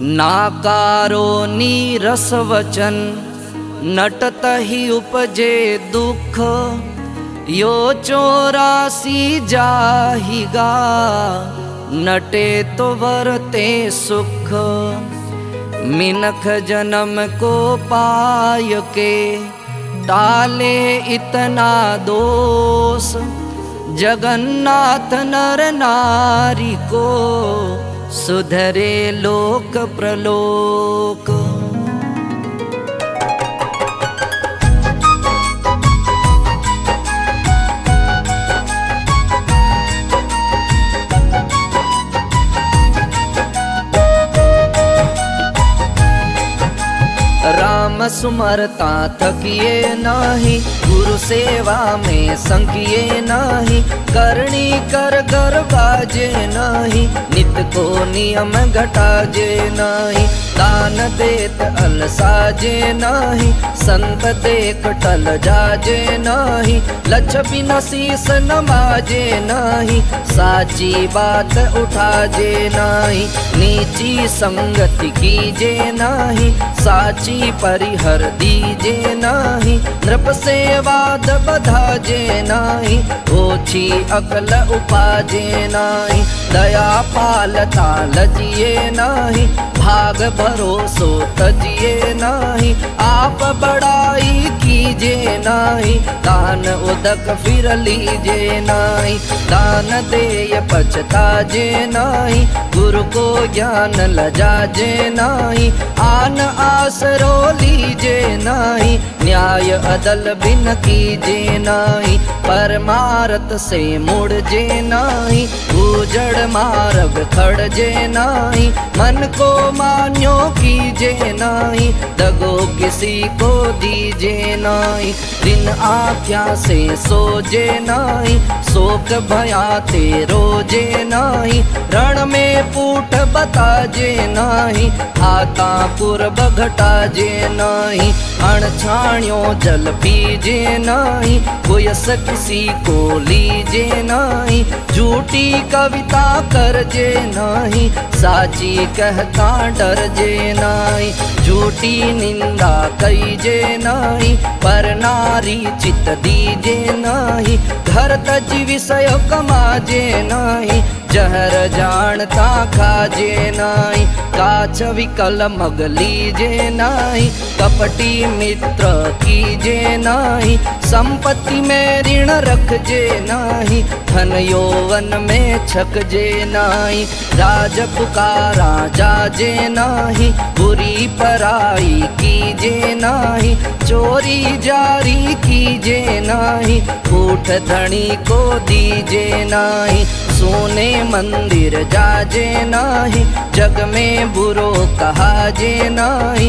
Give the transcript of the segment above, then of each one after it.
नाकारो नीरस वचन नटत ही उपजे दुख। यो 84 जाहिगा नटे तो वरते सुख। मिनख जन्म को पाय के टाले इतना दोष। जगन्नाथ नर नारी को सुधरे लोक प्रलोक। राम सुमरता थकिए नाही, गुरु सेवा में संकिए नाही। करणी कर घर बाजे नाही, नित को नियम घटाजे नाही। दान देत अलसाजे नाही, संत देख टल जाजे नाही। लछ बिन शीस नमाजे नाही, साची बात उठाजे नाही। नीची संगति कीजे नाही, साची परिहर दीजे नाही। नृप से वाद बधाजे नाही, ओछी अकल उपाजे नाही। दया पालता लजिए नाही, भाग भरोसो तजिए नाही। आप बड़ाई कीजे नाही, दान उदक फिर लीजे नाही। दान देय पछताजे नाही, गुरु को ज्ञान लजाजे नाही। आन आसरो लीजे नाही, न्याय अदल बिन कीजे नाही। परमारत से मुड़जे नाही, उजड़ मार्ग खड़जे नाही। मन को मान्यो कीजे नाही, दगो किसी को दीजे नाही। दिन आख्या से सोजे नाही, शोक भयाते रोजे नाही। रण में पूठ बताजे नाही, हाथा पूर्व घटाजे नाही। अणछाण्यो जल पीजे नाही, कोयस किसी को लीजे नाही। झूठी कविता करजे नाही, साची कहता डरजे नाही। झूठी निंदा कईजे नाही, पर नारी चित दीजे नाही। घर तज विषय कमाजे नाही, जहर जानता खाजे नाही। काछ विकल मग लीजे नाही, कपटी मित्र कीजे नाही। संपत्ति में ऋण रखजे नाही, धन यौवन में छकजे नाही। राज पुकारा जाजे नाही, बुरी पराई कीजे नाही। चोरी जारी कीजे नाही, कूठ धनी को दीजे नाही। सोने मंदिर जाजे नाही, जग में बुरो कहाजे नाही।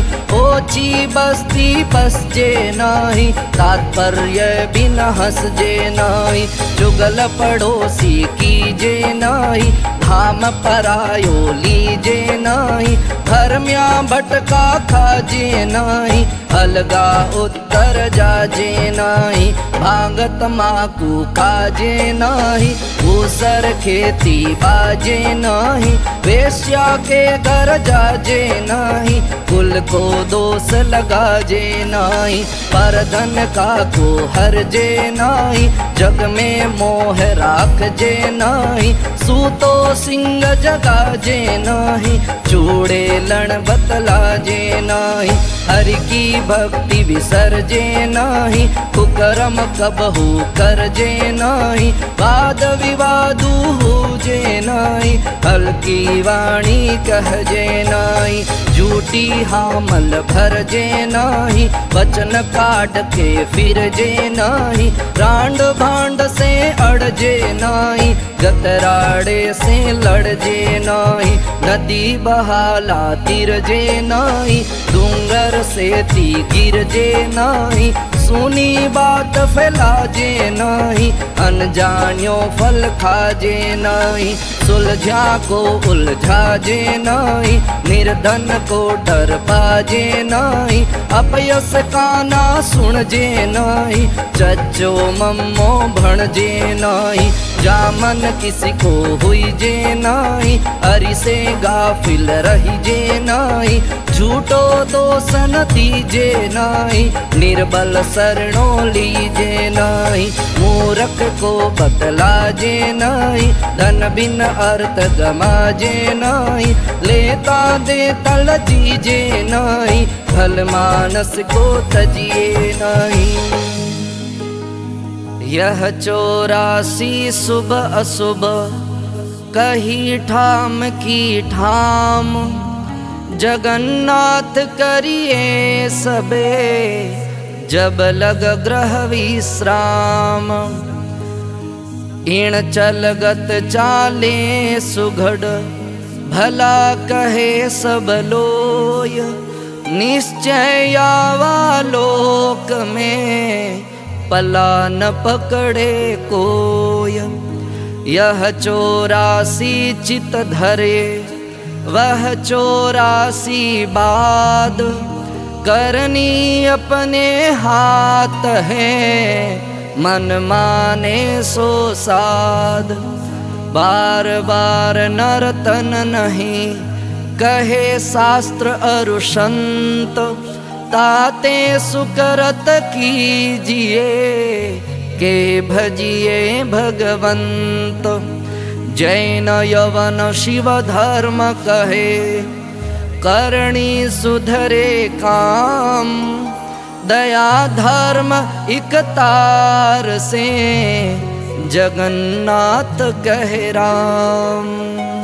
ओची बस्ती बसजे नाही, तात्पर्य बिन हंसजे नाही। जुगल पड़ोसी कीजे नाही, धाम परायो लीजे नाही। धर्म्या भटका खाजे नाही, अलगा उत्तर जाजे नाही। भांगत माकू काजे नाही, ऊसर खेती बाजे नाही। वेश्या के घर जाजे नाही, कुल को दोष लगाजे नाही। पर धन का को हरजे नाही, जग में मोह राखजे नाही। सूतो सिंह जगाजे नाही, चूड़े लण बतलाजे नाही। हरि की भक्ति विसरजे नाही, कुकर्म कबहू करजे नाही। वाद विवादू होजे नाही, हल्की वाणी कहजे नाही। झूठी हामल भरजे नाही, वचन काट के फिरजे नाही। रांड भांड से अड़जे नाही, गतराड़े से लड़जे नाही। नदी बहाला तिरजे नाही, डूंगर से ती गिरजे नाही। सुनी बात फैलाजे नाही, अनजान्यो फल खाजे नाही। सुलझा को उलझाजे नाही, निर्धन को डर पाजे नाही। अपयस का ना सुनजे नाही, चच्चो मम्मो भणजे नाही। जामन किसी को हुई जे नाही, हरि से गाफिल रही जे नाही। झूठो दोसन दीजे नाही, निर्बल शरणो लीजे नाही। मूर्ख को बतलाजे नाही, धन बिन अर्थ गमाजे नाही। लेता दे तल जीजे नाही, फल मानस को तजिए नहीं। यह 84 शुभ अशुभ कही ठाम की ठाम। जगन्नाथ करिए सबे, जब लग ग्रह विश्राम। इण चलगत चाले सुघड़, भला कहे सब लोय। निश्चय आवा लोक में, पला न पकड़े कोय। यह 84 चित धरे, वह 84 बाद। करनी अपने हाथ है, मन माने सो साध। बार बार नर्तन नहीं, कहे शास्त्र अरु संत। ताते सुकरत कीजिए, के भजिए भगवंत। जैन यवन शिव धर्म कहे, करणी सुधरे काम। दया धर्म इक तार से, जगन्नाथ कहे राम।